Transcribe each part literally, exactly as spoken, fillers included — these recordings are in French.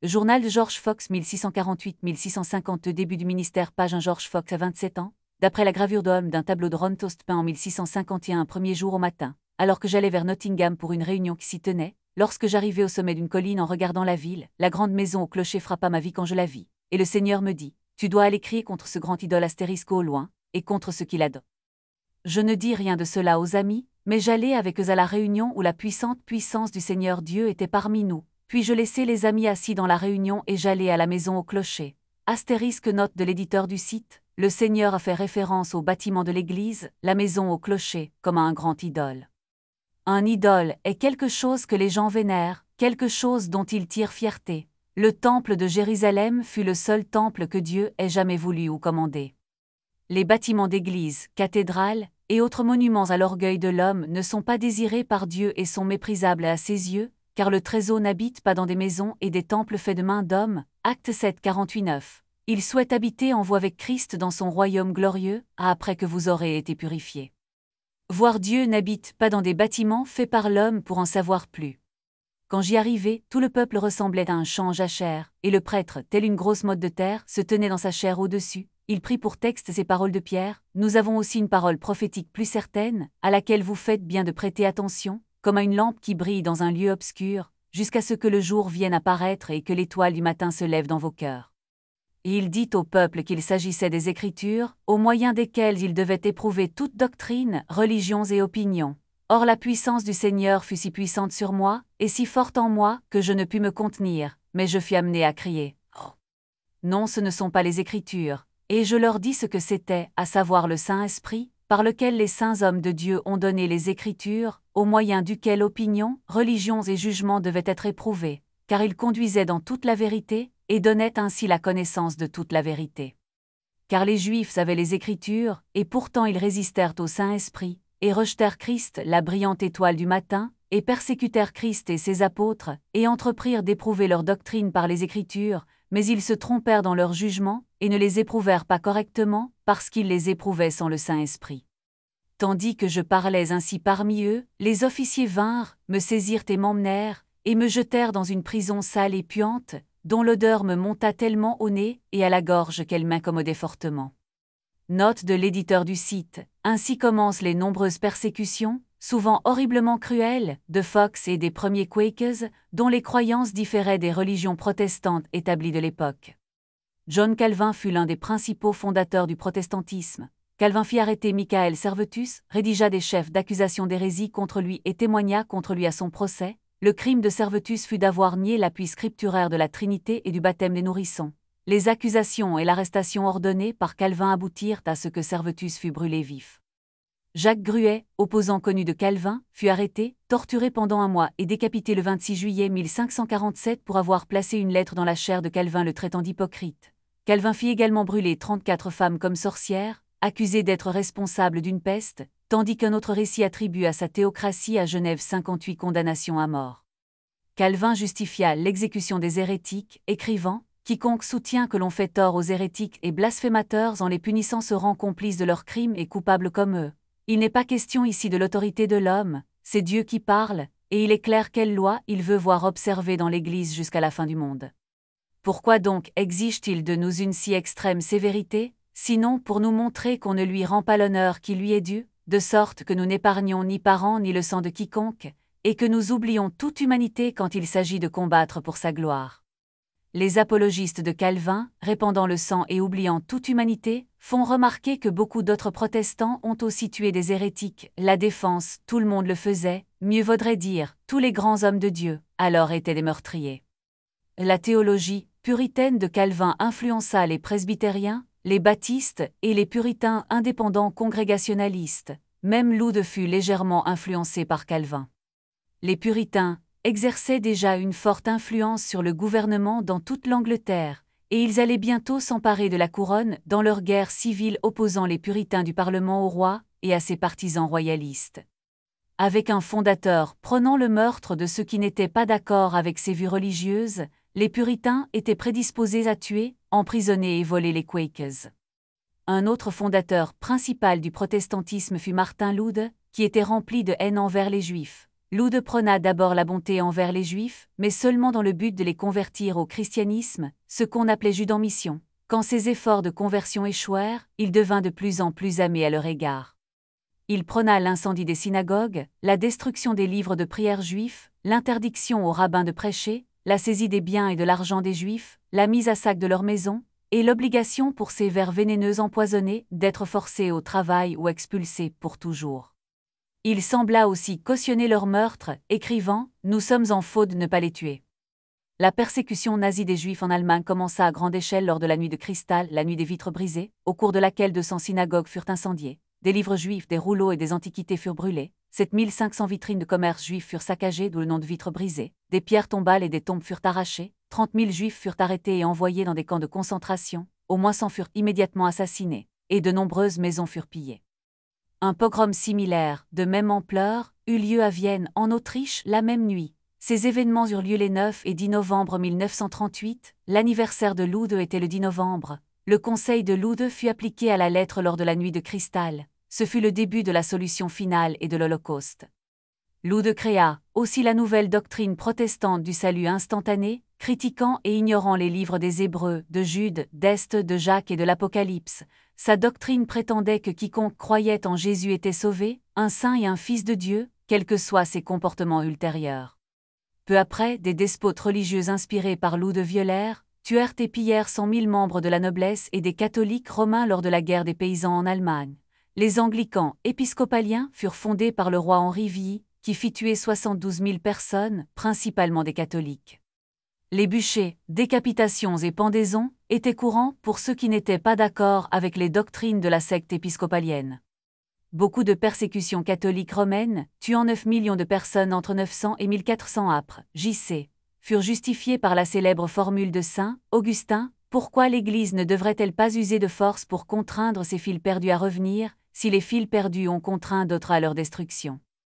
Journal de George Fox mille six cent quarante-huit à mille six cent cinquante-deux. Début du ministère. Page un. George Fox a vingt-sept ans. D'après la gravure d'homme d'un tableau de Ron Toast peint en mille six cent cinquante et un. Un premier jour au matin, alors que j'allais vers Nottingham pour une réunion qui s'y tenait, lorsque j'arrivai au sommet d'une colline en regardant la ville, la grande maison au clocher frappa ma vie quand je la vis. Et le Seigneur me dit, tu dois aller crier contre ce grand idole astérisque au loin, et contre ce qu'il adore. Je ne dis rien de cela aux amis, mais j'allai avec eux à la réunion où la puissante puissance du Seigneur Dieu était parmi nous. Puis je laissai les amis assis dans la réunion et j'allai à la maison au clocher. Astérisque note de l'éditeur du site, le Seigneur a fait référence au bâtiment de l'église, la maison au clocher, comme à un grand idole. Un idole est quelque chose que les gens vénèrent, quelque chose dont ils tirent fierté. Le temple de Jérusalem fut le seul temple que Dieu ait jamais voulu ou commandé. Les bâtiments d'églises, cathédrales, et autres monuments à l'orgueil de l'homme ne sont pas désirés par Dieu et sont méprisables à ses yeux, car le trésor n'habite pas dans des maisons et des temples faits de mains d'hommes. Acte sept, quarante-huit neuf. Il souhaite habiter en vous avec Christ dans son royaume glorieux, après que vous aurez été purifiés. Voir Dieu n'habite pas dans des bâtiments faits par l'homme pour en savoir plus. Quand j'y arrivai, tout le peuple ressemblait à un champ en jachère, et le prêtre, tel une grosse motte de terre, se tenait dans sa chaire au-dessus. Il prit pour texte ces paroles de Pierre. Nous avons aussi une parole prophétique plus certaine, à laquelle vous faites bien de prêter attention, comme à une lampe qui brille dans un lieu obscur, jusqu'à ce que le jour vienne apparaître et que l'étoile du matin se lève dans vos cœurs. Et il dit au peuple qu'il s'agissait des Écritures, au moyen desquelles il devait éprouver toute doctrine, religions et opinions. Or la puissance du Seigneur fut si puissante sur moi, et si forte en moi, que je ne pus me contenir, mais je fus amené à crier. Oh. Non, ce ne sont pas les Écritures. Et je leur dis ce que c'était, à savoir le Saint-Esprit, par lequel les saints hommes de Dieu ont donné les Écritures, au moyen duquel opinions, religions et jugements devaient être éprouvés, car il conduisait dans toute la vérité, et donnait ainsi la connaissance de toute la vérité. Car les Juifs avaient les Écritures, et pourtant ils résistèrent au Saint-Esprit, et rejetèrent Christ, la brillante étoile du matin, et persécutèrent Christ et ses apôtres, et entreprirent d'éprouver leur doctrine par les Écritures, mais ils se trompèrent dans leur jugement, et ne les éprouvèrent pas correctement, parce qu'ils les éprouvaient sans le Saint-Esprit. Tandis que je parlais ainsi parmi eux, les officiers vinrent, me saisirent et m'emmenèrent, et me jetèrent dans une prison sale et puante, dont l'odeur me monta tellement au nez et à la gorge qu'elle m'incommodait fortement. Note de l'éditeur du site. Ainsi commencent les nombreuses persécutions, souvent horriblement cruelles, de Fox et des premiers Quakers, dont les croyances différaient des religions protestantes établies de l'époque. John Calvin fut l'un des principaux fondateurs du protestantisme. Calvin fit arrêter Michael Servetus, rédigea des chefs d'accusation d'hérésie contre lui et témoigna contre lui à son procès. Le crime de Servetus fut d'avoir nié l'appui scripturaire de la Trinité et du baptême des nourrissons. Les accusations et l'arrestation ordonnée par Calvin aboutirent à ce que Servetus fut brûlé vif. Jacques Gruet, opposant connu de Calvin, fut arrêté, torturé pendant un mois et décapité le vingt-six juillet mille cinq cent quarante-sept pour avoir placé une lettre dans la chair de Calvin le traitant d'hypocrite. Calvin fit également brûler trente-quatre femmes comme sorcières, accusées d'être responsables d'une peste, tandis qu'un autre récit attribue à sa théocratie à Genève cinquante-huit condamnations à mort. Calvin justifia l'exécution des hérétiques, écrivant « Quiconque soutient que l'on fait tort aux hérétiques et blasphémateurs en les punissant se rend complice de leurs crimes et coupable comme eux. Il n'est pas question ici de l'autorité de l'homme, c'est Dieu qui parle, et il est clair quelle loi il veut voir observée dans l'Église jusqu'à la fin du monde. Pourquoi donc exige-t-il de nous une si extrême sévérité, sinon pour nous montrer qu'on ne lui rend pas l'honneur qui lui est dû, de sorte que nous n'épargnons ni parents ni le sang de quiconque, et que nous oublions toute humanité quand il s'agit de combattre pour sa gloire. Les apologistes de Calvin, répandant le sang et oubliant toute humanité, font remarquer que beaucoup d'autres protestants ont aussi tué des hérétiques. La défense, tout le monde le faisait, mieux vaudrait dire, tous les grands hommes de Dieu, alors étaient des meurtriers. La théologie puritaine de Calvin influença les presbytériens, les baptistes et les puritains indépendants congrégationalistes. Même Lude fut légèrement influencé par Calvin. Les puritains exerçaient déjà une forte influence sur le gouvernement dans toute l'Angleterre, et ils allaient bientôt s'emparer de la couronne dans leur guerre civile opposant les puritains du Parlement au roi et à ses partisans royalistes. Avec un fondateur prônant le meurtre de ceux qui n'étaient pas d'accord avec ses vues religieuses, les puritains étaient prédisposés à tuer, emprisonner et voler les Quakers. Un autre fondateur principal du protestantisme fut Martin Lude, qui était rempli de haine envers les Juifs. Lude prôna d'abord la bonté envers les Juifs, mais seulement dans le but de les convertir au christianisme, ce qu'on appelait Jude en mission. Quand ses efforts de conversion échouèrent, il devint de plus en plus aimé à leur égard. Il prôna l'incendie des synagogues, la destruction des livres de prière juifs, l'interdiction aux rabbins de prêcher, la saisie des biens et de l'argent des Juifs, la mise à sac de leurs maisons, et l'obligation pour ces vers vénéneux empoisonnés d'être forcés au travail ou expulsés pour toujours. Il sembla aussi cautionner leur meurtre, écrivant « Nous sommes en faux de ne pas les tuer ». La persécution nazie des Juifs en Allemagne commença à grande échelle lors de la nuit de cristal, la nuit des vitres brisées, au cours de laquelle deux cents synagogues furent incendiées, des livres juifs, des rouleaux et des antiquités furent brûlés, sept mille cinq cents vitrines de commerce juifs furent saccagées d'où le nom de vitres brisées, des pierres tombales et des tombes furent arrachées, trente mille Juifs furent arrêtés et envoyés dans des camps de concentration, au moins cent furent immédiatement assassinés, et de nombreuses maisons furent pillées. Un pogrom similaire, de même ampleur, eut lieu à Vienne, en Autriche, la même nuit. Ces événements eurent lieu les neuf et dix novembre mille neuf cent trente-huit, l'anniversaire de Lude était le dix novembre. Le conseil de Lude fut appliqué à la lettre lors de la nuit de cristal. Ce fut le début de la solution finale et de l'Holocauste. Lude créa aussi la nouvelle doctrine protestante du salut instantané, critiquant et ignorant les livres des Hébreux, de Jude, d'Est, de Jacques et de l'Apocalypse. Sa doctrine prétendait que quiconque croyait en Jésus était sauvé, un saint et un fils de Dieu, quels que soient ses comportements ultérieurs. Peu après, des despotes religieux inspirés par Lude violèrent, tuèrent et pillèrent cent mille membres de la noblesse et des catholiques romains lors de la guerre des paysans en Allemagne. Les anglicans épiscopaliens furent fondés par le roi Henri Villy, qui fit tuer soixante-douze mille personnes, principalement des catholiques. Les bûchers, décapitations et pendaisons étaient courants pour ceux qui n'étaient pas d'accord avec les doctrines de la secte épiscopalienne. Beaucoup de persécutions catholiques romaines, tuant neuf millions de personnes entre neuf cents et mille quatre cents après J C, furent justifiées par la célèbre formule de saint Augustin: pourquoi l'Église ne devrait-elle pas user de force pour contraindre ses fils perdus à revenir, si les fils perdus ont contraint d'autres à leur destruction?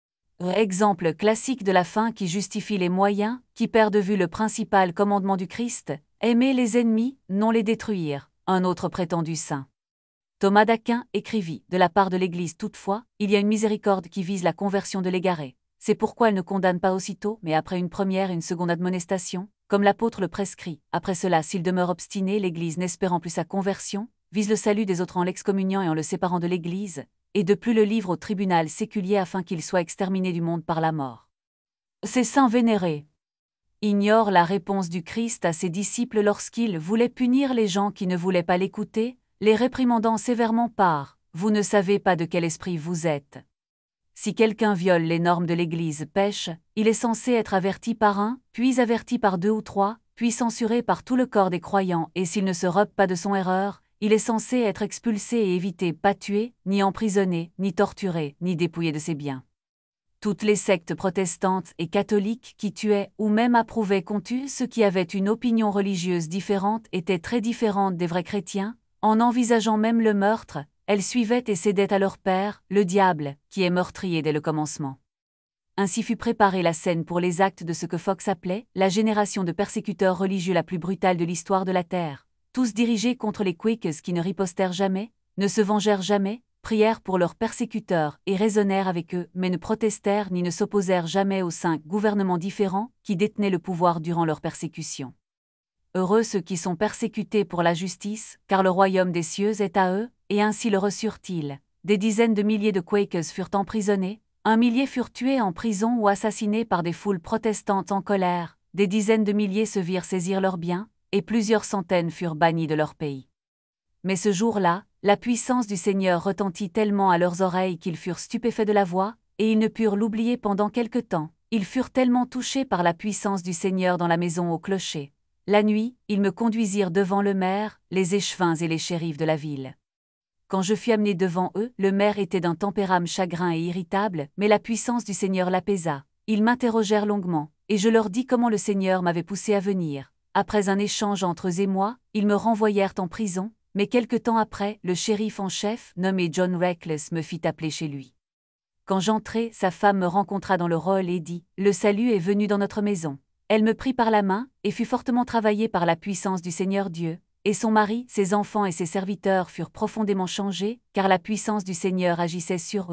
Exemple classique de la fin qui justifie les moyens, qui perd de vue le principal commandement du Christ, aimer les ennemis, non les détruire, un autre prétendu saint. Thomas d'Aquin écrivit, de la part de l'Église toutefois, il y a une miséricorde qui vise la conversion de l'égaré. C'est pourquoi elle ne condamne pas aussitôt, mais après une première et une seconde admonestation, comme l'apôtre le prescrit. Après cela, s'il demeure obstiné, l'Église n'espérant plus sa conversion, vise le salut des autres en l'excommuniant et en le séparant de l'Église, et de plus le livre au tribunal séculier afin qu'il soit exterminé du monde par la mort. Ces saints vénérés ignorent la réponse du Christ à ses disciples lorsqu'il voulait punir les gens qui ne voulaient pas l'écouter, les réprimandant sévèrement par « Vous ne savez pas de quel esprit vous êtes ». Si quelqu'un viole les normes de l'Église pêche, il est censé être averti par un, puis averti par deux ou trois, puis censuré par tout le corps des croyants, et s'il ne se rept pas de son erreur, il est censé être expulsé et évité, pas tué, ni emprisonné, ni torturé, ni dépouillé de ses biens. Toutes les sectes protestantes et catholiques qui tuaient ou même approuvaient qu'on tue ceux qui avaient une opinion religieuse différente étaient très différentes des vrais chrétiens, en envisageant même le meurtre, elles suivaient et cédaient à leur père, le diable, qui est meurtrier dès le commencement. Ainsi fut préparée la scène pour les actes de ce que Fox appelait la génération de persécuteurs religieux la plus brutale de l'histoire de la Terre, tous dirigés contre les Quakers qui ne ripostèrent jamais, ne se vengèrent jamais, prièrent pour leurs persécuteurs et raisonnèrent avec eux, mais ne protestèrent ni ne s'opposèrent jamais aux cinq gouvernements différents qui détenaient le pouvoir durant leur persécution. Heureux ceux qui sont persécutés pour la justice, car le royaume des cieux est à eux, et ainsi le reçurent-ils. Des dizaines de milliers de Quakers furent emprisonnés, un millier furent tués en prison ou assassinés par des foules protestantes en colère, des dizaines de milliers se virent saisir leurs biens, et plusieurs centaines furent bannis de leur pays. Mais ce jour-là, la puissance du Seigneur retentit tellement à leurs oreilles qu'ils furent stupéfaits de la voix, et ils ne purent l'oublier pendant quelque temps. Ils furent tellement touchés par la puissance du Seigneur dans la maison au clocher. La nuit, ils me conduisirent devant le maire, les échevins et les shérifs de la ville. Quand je fus amené devant eux, le maire était d'un tempérament chagrin et irritable, mais la puissance du Seigneur l'apaisa. Ils m'interrogèrent longuement, et je leur dis comment le Seigneur m'avait poussé à venir. Après un échange entre eux et moi, ils me renvoyèrent en prison, mais quelque temps après, le shérif en chef, nommé John Reckless, me fit appeler chez lui. Quand j'entrai, sa femme me rencontra dans le hall et dit « Le salut est venu dans notre maison ». Elle me prit par la main, et fut fortement travaillée par la puissance du Seigneur Dieu, et son mari, ses enfants et ses serviteurs furent profondément changés, car la puissance du Seigneur agissait sur eux.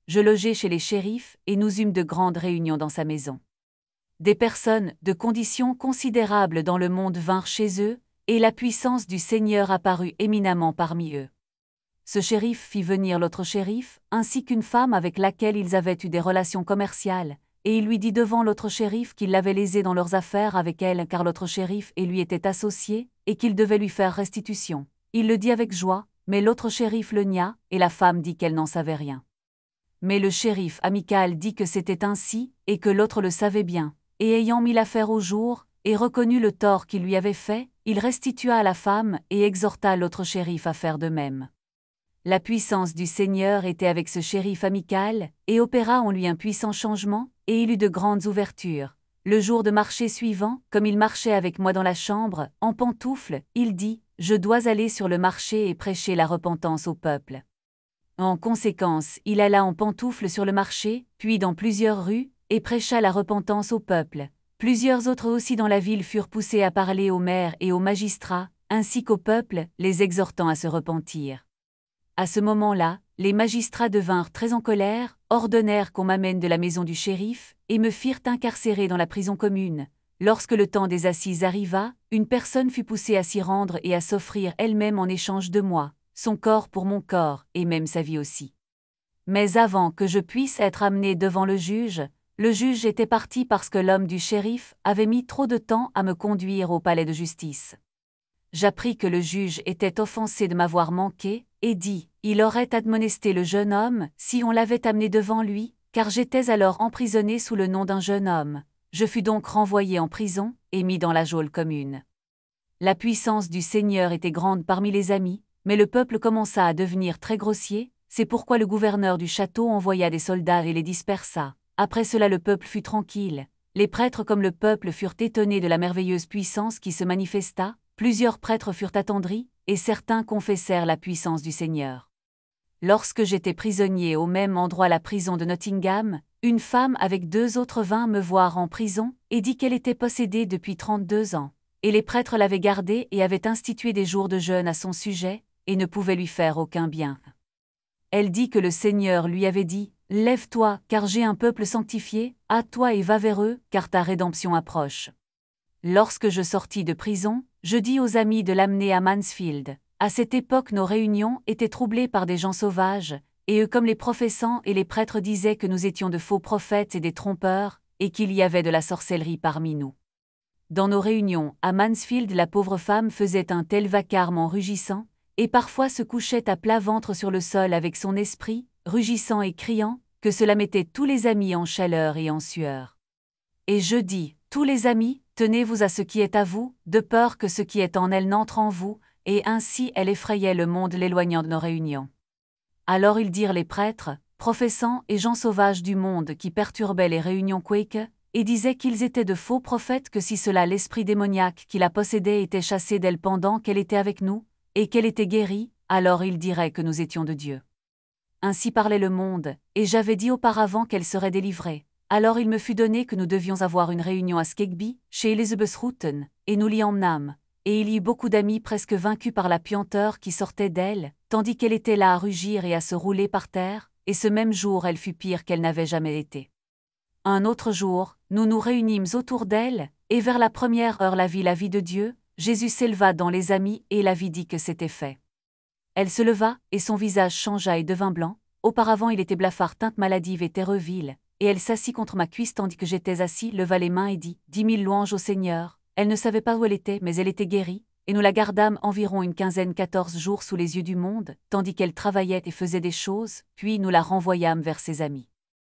je logeai chez les shérifs et nous eûmes de grandes réunions dans sa maison. Des personnes de conditions considérables dans le monde vinrent chez eux, et la puissance du Seigneur apparut éminemment parmi eux. Ce shérif fit venir l'autre shérif, ainsi qu'une femme avec laquelle ils avaient eu des relations commerciales, et il lui dit devant l'autre shérif qu'il l'avait lésé dans leurs affaires avec elle car l'autre shérif et lui étaient associés, et qu'il devait lui faire restitution. Il le dit avec joie, mais l'autre shérif le nia, et la femme dit qu'elle n'en savait rien. Mais le shérif amical dit que c'était ainsi, et que l'autre le savait bien, et ayant mis l'affaire au jour, et reconnu le tort qu'il lui avait fait, il restitua à la femme et exhorta l'autre shérif à faire de même. La puissance du Seigneur était avec ce shérif amical, et opéra en lui un puissant changement, et il eut de grandes ouvertures. Le jour de marché suivant, comme il marchait avec moi dans la chambre, en pantoufles, il dit « Je dois aller sur le marché et prêcher la repentance au peuple. » En conséquence, il alla en pantoufles sur le marché, puis dans plusieurs rues, et prêcha la repentance au peuple. Plusieurs autres aussi dans la ville furent poussés à parler aux maires et aux magistrats, ainsi qu'au peuple, les exhortant à se repentir. À ce moment-là, les magistrats devinrent très en colère, ordonnèrent qu'on m'amène de la maison du shérif, et me firent incarcérer dans la prison commune. Lorsque le temps des assises arriva, une personne fut poussée à s'y rendre et à s'offrir elle-même en échange de moi, son corps pour mon corps, et même sa vie aussi. Mais avant que je puisse être amené devant le juge, le juge était parti parce que l'homme du shérif avait mis trop de temps à me conduire au palais de justice. J'appris que le juge était offensé de m'avoir manqué, et dit, il aurait admonesté le jeune homme si on l'avait amené devant lui, car j'étais alors emprisonné sous le nom d'un jeune homme. Je fus donc renvoyé en prison, et mis dans la geôle commune. La puissance du Seigneur était grande parmi les amis, mais le peuple commença à devenir très grossier, c'est pourquoi le gouverneur du château envoya des soldats et les dispersa. Après cela le peuple fut tranquille. Les prêtres comme le peuple furent étonnés de la merveilleuse puissance qui se manifesta, plusieurs prêtres furent attendris, et certains confessèrent la puissance du Seigneur. Lorsque j'étais prisonnier au même endroit la prison de Nottingham, une femme avec deux autres vint me voir en prison, et dit qu'elle était possédée depuis trente-deux ans, et les prêtres l'avaient gardée et avaient institué des jours de jeûne à son sujet, et ne pouvaient lui faire aucun bien. Elle dit que le Seigneur lui avait dit, « Lève-toi, car j'ai un peuple sanctifié, hâte-toi et va vers eux, car ta rédemption approche. » Lorsque je sortis de prison, je dis aux amis de l'amener à Mansfield. À cette époque nos réunions étaient troublées par des gens sauvages, et eux comme les professants et les prêtres disaient que nous étions de faux prophètes et des trompeurs, et qu'il y avait de la sorcellerie parmi nous. Dans nos réunions, à Mansfield la pauvre femme faisait un tel vacarme en rugissant, et parfois se couchait à plat ventre sur le sol avec son esprit, rugissant et criant, que cela mettait tous les amis en chaleur et en sueur. Et je dis, tous les amis, tenez-vous à ce qui est à vous, de peur que ce qui est en elle n'entre en vous, et ainsi elle effrayait le monde l'éloignant de nos réunions. Alors ils dirent les prêtres, professants et gens sauvages du monde qui perturbaient les réunions Quake, et disaient qu'ils étaient de faux prophètes que si cela l'esprit démoniaque qui la possédait était chassé d'elle pendant qu'elle était avec nous, et qu'elle était guérie, alors ils diraient que nous étions de Dieu. Ainsi parlait le monde, et j'avais dit auparavant qu'elle serait délivrée. Alors il me fut donné que nous devions avoir une réunion à Skegby, chez Elizabeth Roughton, et nous l'y emmenâmes, et il y eut beaucoup d'amis presque vaincus par la puanteur qui sortait d'elle, tandis qu'elle était là à rugir et à se rouler par terre, et ce même jour elle fut pire qu'elle n'avait jamais été. Un autre jour, nous nous réunîmes autour d'elle, et vers la première heure la vie la vie de Dieu, Jésus s'éleva dans les amis et la vie dit que c'était fait. Elle se leva, et son visage changea et devint blanc, auparavant il était blafard teinte maladive et terreville, et elle s'assit contre ma cuisse tandis que j'étais assis, leva les mains et dit « Dix mille louanges au Seigneur ». Elle ne savait pas où elle était, mais elle était guérie, et nous la gardâmes environ une quinzaine quatorze jours sous les yeux du monde, tandis qu'elle travaillait et faisait des choses, puis nous la renvoyâmes vers ses amis.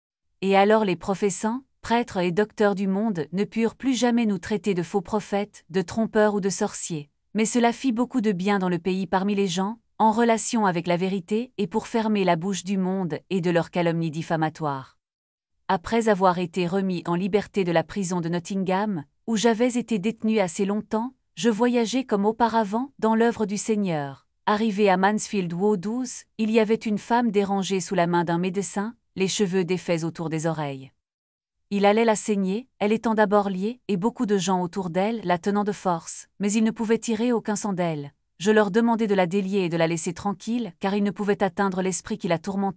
Et alors les professants, prêtres et docteurs du monde ne purent plus jamais nous traiter de faux prophètes, de trompeurs ou de sorciers, mais cela fit beaucoup de bien dans le pays parmi les gens, en relation avec la vérité et pour fermer la bouche du monde et de leurs calomnies diffamatoires. Après avoir été remis en liberté de la prison de Nottingham, où j'avais été détenu assez longtemps, je voyageais comme auparavant dans l'œuvre du Seigneur. Arrivé à Mansfield Woodhouse, il y avait une femme dérangée sous la main d'un médecin, les cheveux défaits autour des oreilles. Il allait la saigner, elle étant d'abord liée, et beaucoup de gens autour d'elle la tenant de force, mais ils ne pouvaient tirer aucun sang d'elle. Je leur demandai de la délier et de la laisser tranquille, car ils ne pouvaient atteindre l'esprit qui la tourmentait.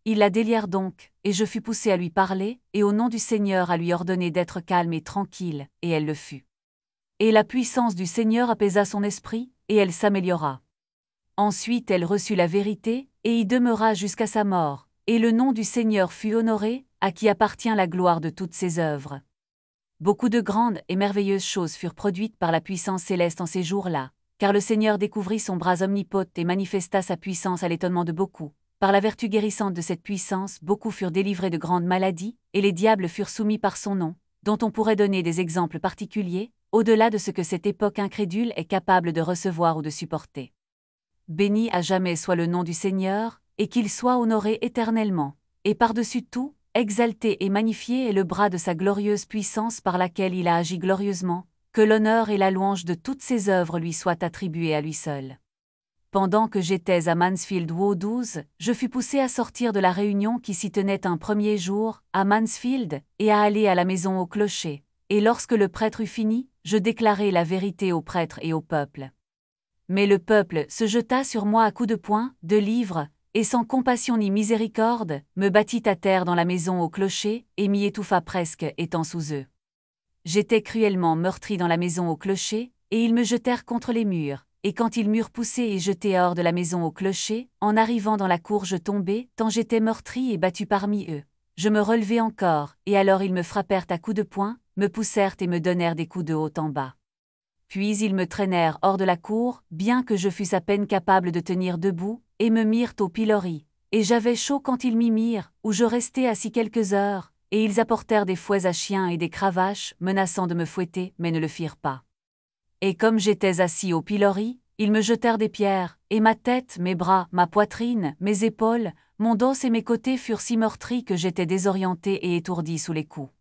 Ils la délièrent donc, et je fus poussé à lui parler, et au nom du Seigneur à lui ordonner d'être calme et tranquille, et elle le fut. Et la puissance du Seigneur apaisa son esprit, et elle s'améliora. Ensuite elle reçut la vérité, et y demeura jusqu'à sa mort, et le nom du Seigneur fut honoré, à qui appartient la gloire de toutes ses œuvres. Beaucoup de grandes et merveilleuses choses furent produites par la puissance céleste en ces jours-là, car le Seigneur découvrit son bras omnipotent et manifesta sa puissance à l'étonnement de beaucoup. Par la vertu guérissante de cette puissance, beaucoup furent délivrés de grandes maladies, et les diables furent soumis par son nom, dont on pourrait donner des exemples particuliers, au-delà de ce que cette époque incrédule est capable de recevoir ou de supporter. Béni à jamais soit le nom du Seigneur, et qu'il soit honoré éternellement, et par-dessus tout, exalté et magnifié est le bras de sa glorieuse puissance par laquelle il a agi glorieusement, que l'honneur et la louange de toutes ses œuvres lui soient attribuées à lui seul. Pendant que j'étais à Mansfield Row douze, je fus poussé à sortir de la réunion qui s'y tenait un premier jour, à Mansfield, et à aller à la maison au clocher, et lorsque le prêtre eut fini, je déclarai la vérité au prêtre et au peuple. Mais le peuple se jeta sur moi à coups de poing, de livres, et sans compassion ni miséricorde, me battit à terre dans la maison au clocher, et m'y étouffa presque, étant sous eux. J'étais cruellement meurtri dans la maison au clocher, et ils me jetèrent contre les murs, et quand ils m'eurent poussé et jeté hors de la maison au clocher, en arrivant dans la cour je tombai, tant j'étais meurtri et battu parmi eux. Je me relevai encore, et alors ils me frappèrent à coups de poing, me poussèrent et me donnèrent des coups de haut en bas. Puis ils me traînèrent hors de la cour, bien que je fusse à peine capable de tenir debout, et me mirent au pilori. Et j'avais chaud quand ils m'y mirent, où je restai assis quelques heures, et ils apportèrent des fouets à chiens et des cravaches, menaçant de me fouetter, mais ne le firent pas. Et comme j'étais assis au pilori, ils me jetèrent des pierres, et ma tête, mes bras, ma poitrine, mes épaules, mon dos et mes côtés furent si meurtris que j'étais désorienté et étourdi sous les coups.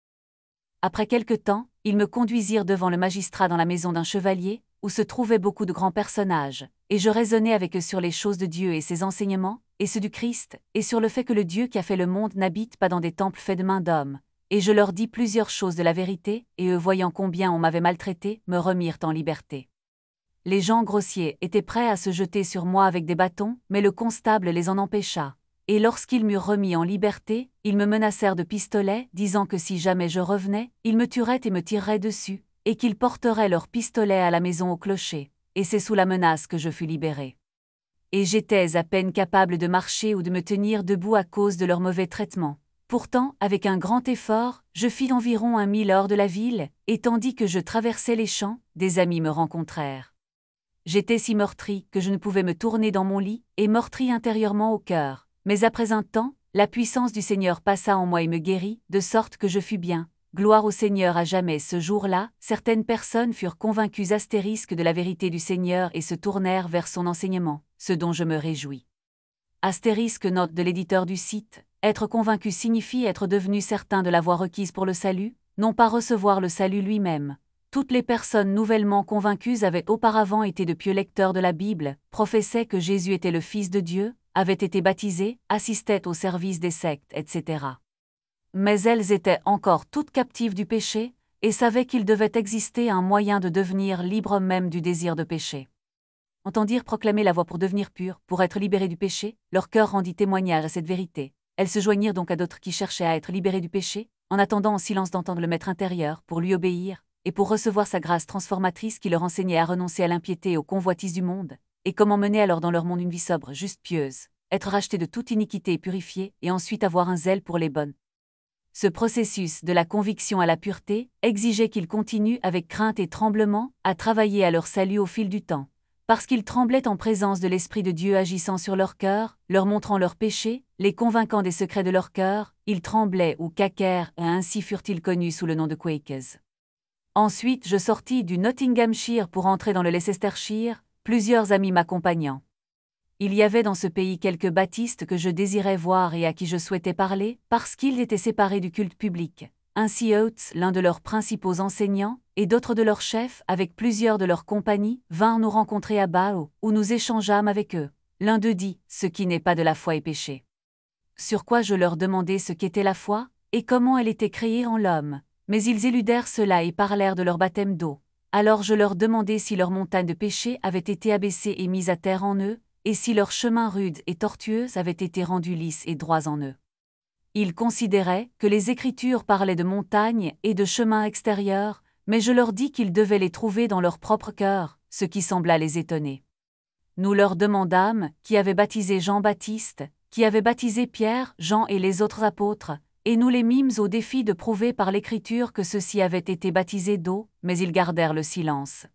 Après quelque temps, ils me conduisirent devant le magistrat dans la maison d'un chevalier, où se trouvaient beaucoup de grands personnages, et je raisonnai avec eux sur les choses de Dieu et ses enseignements, et ceux du Christ, et sur le fait que le Dieu qui a fait le monde n'habite pas dans des temples faits de mains d'hommes. Et je leur dis plusieurs choses de la vérité, et eux voyant combien on m'avait maltraité, me remirent en liberté. Les gens grossiers étaient prêts à se jeter sur moi avec des bâtons, mais le constable les en empêcha. Et lorsqu'ils m'eurent remis en liberté, ils me menacèrent de pistolets, disant que si jamais je revenais, ils me tueraient et me tireraient dessus, et qu'ils porteraient leurs pistolets à la maison au clocher. Et c'est sous la menace que je fus libéré. Et j'étais à peine capable de marcher ou de me tenir debout à cause de leur mauvais traitement. Pourtant, avec un grand effort, je fis environ un mille hors de la ville, et tandis que je traversais les champs, des amis me rencontrèrent. J'étais si meurtri que je ne pouvais me tourner dans mon lit, et meurtri intérieurement au cœur. Mais après un temps, la puissance du Seigneur passa en moi et me guérit, de sorte que je fus bien. Gloire au Seigneur à jamais. Ce jour-là, certaines personnes furent convaincues astérisque de la vérité du Seigneur et se tournèrent vers son enseignement, ce dont je me réjouis. Astérisque note de l'éditeur du site. Être convaincu signifie être devenu certain de la voie requise pour le salut, non pas recevoir le salut lui-même. Toutes les personnes nouvellement convaincues avaient auparavant été de pieux lecteurs de la Bible, professaient que Jésus était le Fils de Dieu, avaient été baptisées, assistaient au service des sectes, et cetera. Mais elles étaient encore toutes captives du péché, et savaient qu'il devait exister un moyen de devenir libre même du désir de péché. Entendirent proclamer la voie pour devenir purs, pour être libérés du péché, leur cœur rendit témoignage à cette vérité. Elles se joignirent donc à d'autres qui cherchaient à être libérés du péché, en attendant en silence d'entendre le Maître intérieur, pour lui obéir, et pour recevoir sa grâce transformatrice qui leur enseignait à renoncer à l'impiété et aux convoitises du monde, et comment mener alors dans leur monde une vie sobre, juste, pieuse, être racheté de toute iniquité et purifié, et ensuite avoir un zèle pour les bonnes. Ce processus de la conviction à la pureté exigeait qu'ils continuent avec crainte et tremblement à travailler à leur salut au fil du temps, parce qu'ils tremblaient en présence de l'Esprit de Dieu agissant sur leur cœur, leur montrant leurs péchés, les convainquant des secrets de leur cœur, ils tremblaient ou caquèrent, et ainsi furent-ils connus sous le nom de Quakers. Ensuite je sortis du Nottinghamshire pour entrer dans le Leicestershire, plusieurs amis m'accompagnant. Il y avait dans ce pays quelques baptistes que je désirais voir et à qui je souhaitais parler, parce qu'ils étaient séparés du culte public. Ainsi Oates, l'un de leurs principaux enseignants, et d'autres de leurs chefs, avec plusieurs de leurs compagnies, vinrent nous rencontrer à Bao, où nous échangeâmes avec eux. L'un d'eux dit « Ce qui n'est pas de la foi est péché ». Sur quoi je leur demandai ce qu'était la foi, et comment elle était créée en l'homme. Mais ils éludèrent cela et parlèrent de leur baptême d'eau. Alors je leur demandai si leur montagne de péché avait été abaissée et mise à terre en eux, et si leur chemin rude et tortueux avait été rendu lisse et droit en eux. Ils considéraient que les Écritures parlaient de montagnes et de chemins extérieurs, mais je leur dis qu'ils devaient les trouver dans leur propre cœur, ce qui sembla les étonner. Nous leur demandâmes qui avait baptisé Jean-Baptiste, qui avait baptisé Pierre, Jean et les autres apôtres, et nous les mîmes au défi de prouver par l'Écriture que ceux-ci avaient été baptisés d'eau, mais ils gardèrent le silence.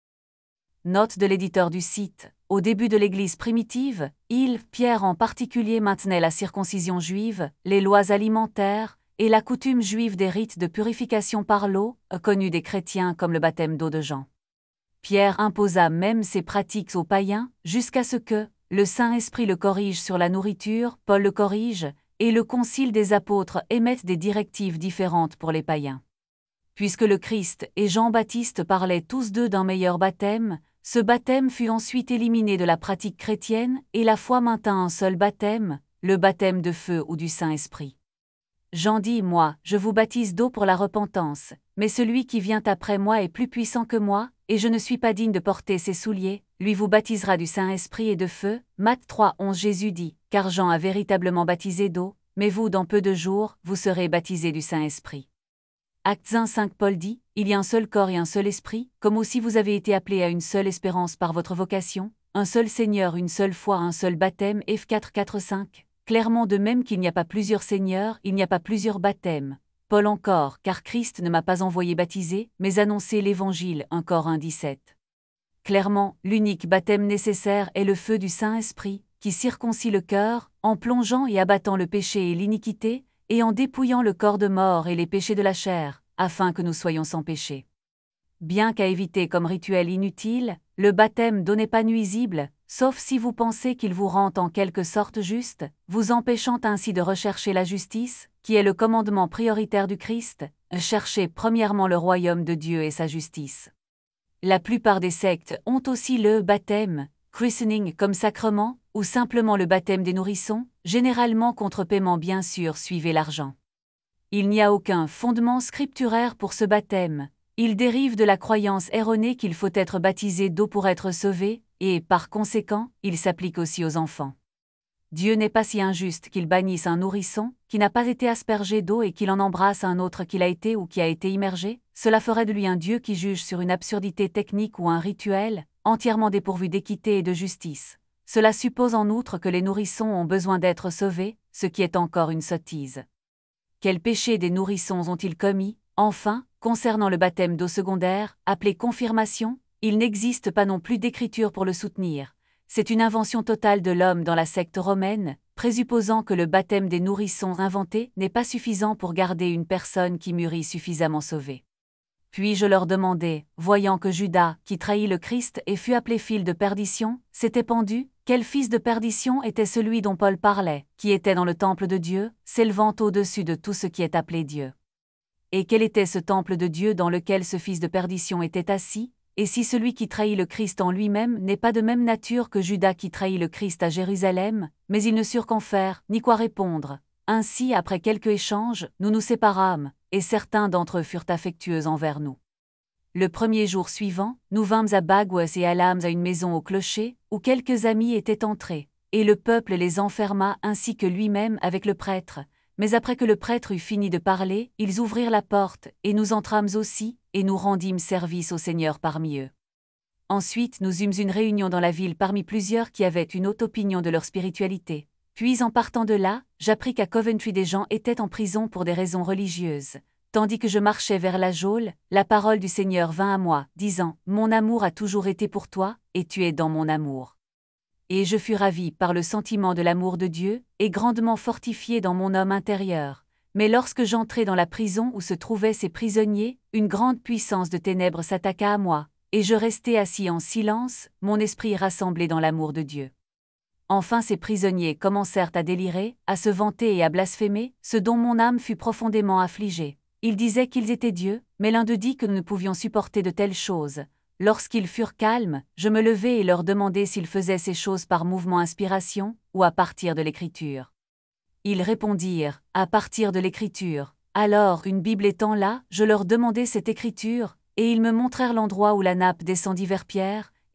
Note de l'éditeur du site. Au début de l'Église primitive, il, Pierre en particulier, maintenait la circoncision juive, les lois alimentaires, et la coutume juive des rites de purification par l'eau, connus des chrétiens comme le baptême d'eau de Jean. Pierre imposa même ces pratiques aux païens, jusqu'à ce que le Saint-Esprit le corrige sur la nourriture, Paul le corrige, et le Concile des apôtres émette des directives différentes pour les païens. Puisque le Christ et Jean-Baptiste parlaient tous deux d'un meilleur baptême, ce baptême fut ensuite éliminé de la pratique chrétienne et la foi maintint un seul baptême, le baptême de feu ou du Saint-Esprit. Jean dit, moi, je vous baptise d'eau pour la repentance, mais celui qui vient après moi est plus puissant que moi, et je ne suis pas digne de porter ses souliers, lui vous baptisera du Saint-Esprit et de feu. Matthieu trois onze Jésus dit, car Jean a véritablement baptisé d'eau, mais vous dans peu de jours, vous serez baptisés du Saint-Esprit. Actes un cinq Paul dit, il y a un seul corps et un seul esprit, comme aussi vous avez été appelés à une seule espérance par votre vocation, un seul Seigneur, une seule foi, un seul baptême. Eph quatre quatre cinq. Clairement de même qu'il n'y a pas plusieurs seigneurs, il n'y a pas plusieurs baptêmes. Paul encore, car Christ ne m'a pas envoyé baptiser, mais annoncer l'Évangile. un Corinthiens dix-sept. Clairement, l'unique baptême nécessaire est le feu du Saint-Esprit, qui circoncit le cœur, en plongeant et abattant le péché et l'iniquité, et en dépouillant le corps de mort et les péchés de la chair, afin que nous soyons sans péché. Bien qu'à éviter comme rituel inutile, le baptême d'eau n'est pas nuisible, sauf si vous pensez qu'il vous rend en quelque sorte juste, vous empêchant ainsi de rechercher la justice, qui est le commandement prioritaire du Christ, cherchez premièrement le royaume de Dieu et sa justice. La plupart des sectes ont aussi le baptême, christening comme sacrement, ou simplement le baptême des nourrissons, généralement contre paiement bien sûr, suivez l'argent. Il n'y a aucun fondement scripturaire pour ce baptême. Il dérive de la croyance erronée qu'il faut être baptisé d'eau pour être sauvé, et, par conséquent, il s'applique aussi aux enfants. Dieu n'est pas si injuste qu'il bannisse un nourrisson, qui n'a pas été aspergé d'eau et qu'il en embrasse un autre qui l'a été ou qui a été immergé, cela ferait de lui un Dieu qui juge sur une absurdité technique ou un rituel, entièrement dépourvu d'équité et de justice. Cela suppose en outre que les nourrissons ont besoin d'être sauvés, ce qui est encore une sottise. Quels péchés des nourrissons ont-ils commis? Enfin, concernant le baptême d'eau secondaire, appelé confirmation, il n'existe pas non plus d'écriture pour le soutenir. C'est une invention totale de l'homme dans la secte romaine, présupposant que le baptême des nourrissons inventé n'est pas suffisant pour garder une personne qui mûrit suffisamment sauvée. Puis je leur demandai, voyant que Judas, qui trahit le Christ et fut appelé fils de perdition, s'était pendu, quel fils de perdition était celui dont Paul parlait, qui était dans le temple de Dieu, s'élevant au-dessus de tout ce qui est appelé Dieu. Et quel était ce temple de Dieu dans lequel ce fils de perdition était assis? Et si celui qui trahit le Christ en lui-même n'est pas de même nature que Judas qui trahit le Christ à Jérusalem, mais ils ne surent qu'en faire, ni quoi répondre. Ainsi, après quelques échanges, nous nous séparâmes, et certains d'entre eux furent affectueux envers nous. Le premier jour suivant, nous vînmes à Bagouès et allâmes à une maison au clocher, où quelques amis étaient entrés, et le peuple les enferma ainsi que lui-même avec le prêtre. Mais après que le prêtre eut fini de parler, ils ouvrirent la porte, et nous entrâmes aussi, et nous rendîmes service au Seigneur parmi eux. Ensuite nous eûmes une réunion dans la ville parmi plusieurs qui avaient une haute opinion de leur spiritualité. Puis en partant de là, j'appris qu'à Coventry des gens étaient en prison pour des raisons religieuses. Tandis que je marchais vers la geôle, la parole du Seigneur vint à moi, disant « Mon amour a toujours été pour toi, et tu es dans mon amour. » Et je fus ravi par le sentiment de l'amour de Dieu, et grandement fortifié dans mon homme intérieur. Mais lorsque j'entrai dans la prison où se trouvaient ces prisonniers, une grande puissance de ténèbres s'attaqua à moi, et je restai assis en silence, mon esprit rassemblé dans l'amour de Dieu. Enfin ces prisonniers commencèrent à délirer, à se vanter et à blasphémer, ce dont mon âme fut profondément affligée. Ils disaient qu'ils étaient Dieu, mais l'un d'eux dit que nous ne pouvions supporter de telles choses. Lorsqu'ils furent calmes, je me levai et leur demandai s'ils faisaient ces choses par mouvement inspiration, ou à partir de l'Écriture. Ils répondirent, à partir de l'Écriture. Alors, une Bible étant là, je leur demandai cette Écriture, et ils me montrèrent l'endroit où la nappe descendit vers Pierre,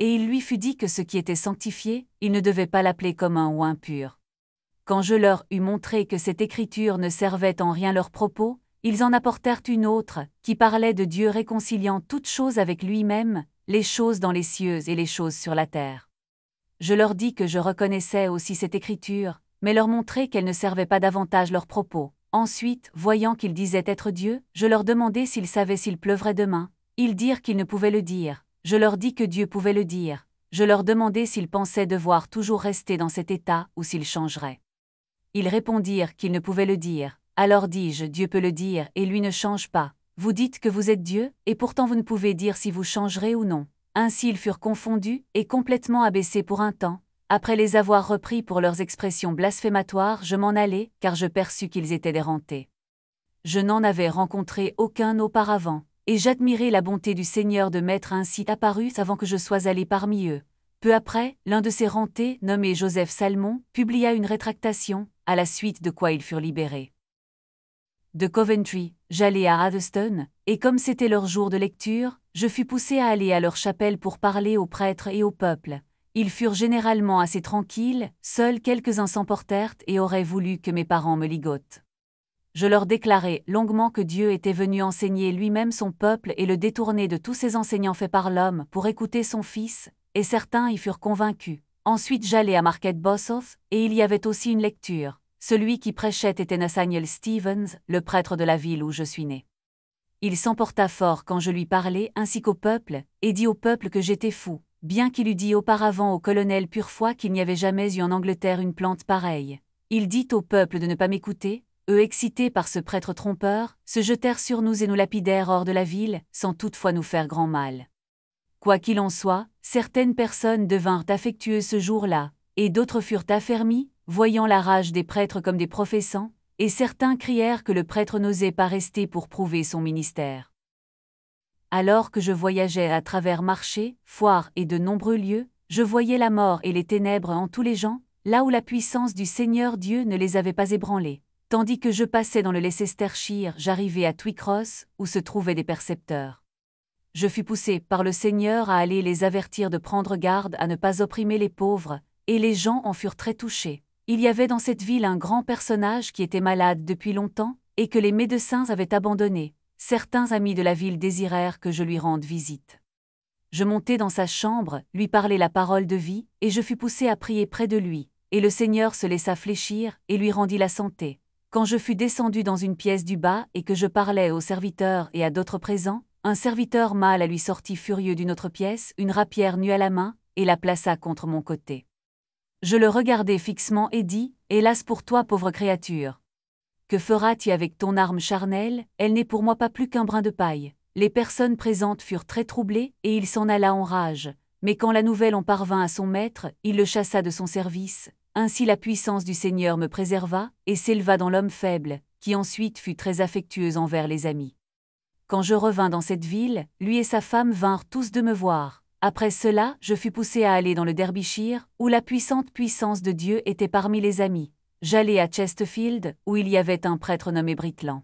et il lui fut dit que ce qui était sanctifié, il ne devait pas l'appeler commun ou impur. Quand je leur eus montré que cette écriture ne servait en rien leurs propos, ils en apportèrent une autre, qui parlait de Dieu réconciliant toutes choses avec lui-même, les choses dans les cieux et les choses sur la terre. Je leur dis que je reconnaissais aussi cette écriture, mais leur montrai qu'elle ne servait pas davantage leurs propos. Ensuite, voyant qu'ils disaient être Dieu, je leur demandai s'ils savaient s'il pleuvrait demain. Ils dirent qu'ils ne pouvaient le dire. Je leur dis que Dieu pouvait le dire. Je leur demandai s'ils pensaient devoir toujours rester dans cet état ou s'ils changeraient. Ils répondirent qu'ils ne pouvaient le dire. Alors dis-je, Dieu peut le dire et lui ne change pas. Vous dites que vous êtes Dieu, et pourtant vous ne pouvez dire si vous changerez ou non. Ainsi ils furent confondus et complètement abaissés pour un temps. Après les avoir repris pour leurs expressions blasphématoires, je m'en allai, car je perçus qu'ils étaient dérentés. Je n'en avais rencontré aucun auparavant, et j'admirai la bonté du Seigneur de m'être ainsi apparu avant que je sois allé parmi eux. Peu après, l'un de ces rentés, nommé Joseph Salmon, publia une rétractation, à la suite de quoi ils furent libérés. De Coventry, j'allai à Addestone, et comme c'était leur jour de lecture, je fus poussé à aller à leur chapelle pour parler aux prêtres et au peuple. Ils furent généralement assez tranquilles, seuls quelques-uns s'emportèrent et auraient voulu que mes parents me ligotent. Je leur déclarai longuement que Dieu était venu enseigner lui-même son peuple et le détourner de tous ces enseignants faits par l'homme pour écouter son Fils, et certains y furent convaincus. Ensuite j'allai à Market Bossoff, et il y avait aussi une lecture. Celui qui prêchait était Nathaniel Stevens, le prêtre de la ville où je suis né. Il s'emporta fort quand je lui parlais ainsi qu'au peuple, et dit au peuple que j'étais fou, bien qu'il eût dit auparavant au colonel Purefoy qu'il n'y avait jamais eu en Angleterre une plante pareille. Il dit au peuple de ne pas m'écouter. Eux, excités par ce prêtre trompeur, se jetèrent sur nous et nous lapidèrent hors de la ville, sans toutefois nous faire grand mal. Quoi qu'il en soit, certaines personnes devinrent affectueuses ce jour-là, et d'autres furent affermis, voyant la rage des prêtres comme des professants, et certains crièrent que le prêtre n'osait pas rester pour prouver son ministère. Alors que je voyageais à travers marchés, foires et de nombreux lieux, je voyais la mort et les ténèbres en tous les gens, là où la puissance du Seigneur Dieu ne les avait pas ébranlés. Tandis que je passais dans le Leicestershire, j'arrivai à Twycross, où se trouvaient des percepteurs. Je fus poussé par le Seigneur à aller les avertir de prendre garde à ne pas opprimer les pauvres, et les gens en furent très touchés. Il y avait dans cette ville un grand personnage qui était malade depuis longtemps, et que les médecins avaient abandonné. Certains amis de la ville désirèrent que je lui rende visite. Je montai dans sa chambre, lui parlai la parole de vie, et je fus poussé à prier près de lui, et le Seigneur se laissa fléchir, et lui rendit la santé. Quand je fus descendu dans une pièce du bas et que je parlais aux serviteurs et à d'autres présents, un serviteur mâle lui sortit furieux d'une autre pièce, une rapière nue à la main, et la plaça contre mon côté. Je le regardai fixement et dis, « Hélas pour toi, pauvre créature! Que feras-tu avec ton arme charnelle? Elle n'est pour moi pas plus qu'un brin de paille. » Les personnes présentes furent très troublées, et il s'en alla en rage. Mais quand la nouvelle en parvint à son maître, il le chassa de son service. Ainsi la puissance du Seigneur me préserva, et s'éleva dans l'homme faible, qui ensuite fut très affectueux envers les amis. Quand je revins dans cette ville, lui et sa femme vinrent tous de me voir. Après cela, je fus poussé à aller dans le Derbyshire, où la puissante puissance de Dieu était parmi les amis. J'allai à Chesterfield, où il y avait un prêtre nommé Britland.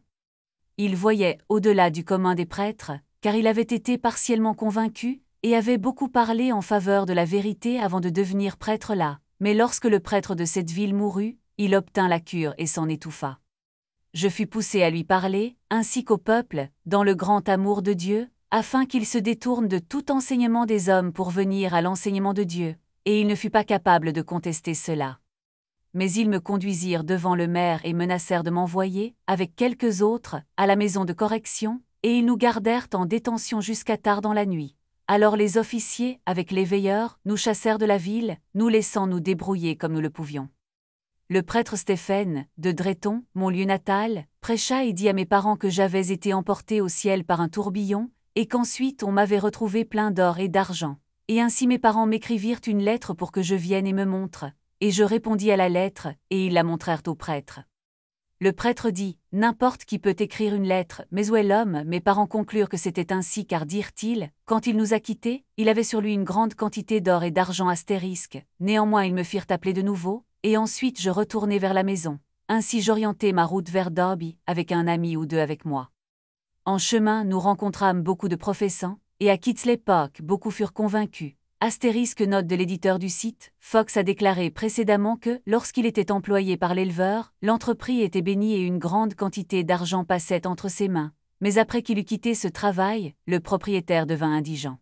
Il voyait au-delà du commun des prêtres, car il avait été partiellement convaincu, et avait beaucoup parlé en faveur de la vérité avant de devenir prêtre là. Mais lorsque le prêtre de cette ville mourut, il obtint la cure et s'en étouffa. Je fus poussé à lui parler, ainsi qu'au peuple, dans le grand amour de Dieu, afin qu'il se détourne de tout enseignement des hommes pour venir à l'enseignement de Dieu, et il ne fut pas capable de contester cela. Mais ils me conduisirent devant le maire et menacèrent de m'envoyer, avec quelques autres, à la maison de correction, et ils nous gardèrent en détention jusqu'à tard dans la nuit. Alors les officiers, avec les veilleurs, nous chassèrent de la ville, nous laissant nous débrouiller comme nous le pouvions. Le prêtre Stephen, de Drayton, mon lieu natal, prêcha et dit à mes parents que j'avais été emporté au ciel par un tourbillon, et qu'ensuite on m'avait retrouvé plein d'or et d'argent. Et ainsi mes parents m'écrivirent une lettre pour que je vienne et me montre, et je répondis à la lettre, et ils la montrèrent au prêtre. Le prêtre dit, « N'importe qui peut écrire une lettre, mais où est l'homme ?» Mes parents conclurent que c'était ainsi car, dirent-ils, quand il nous a quittés, il avait sur lui une grande quantité d'or et d'argent astérisque. Néanmoins ils me firent appeler de nouveau, et ensuite je retournai vers la maison. Ainsi j'orientai ma route vers Derby, avec un ami ou deux avec moi. En chemin nous rencontrâmes beaucoup de professants, et à Kitsley Park beaucoup furent convaincus. Astérisque note de l'éditeur du site, Fox a déclaré précédemment que, lorsqu'il était employé par l'éleveur, l'entreprise était bénie et une grande quantité d'argent passait entre ses mains. Mais après qu'il eut quitté ce travail, le propriétaire devint indigent.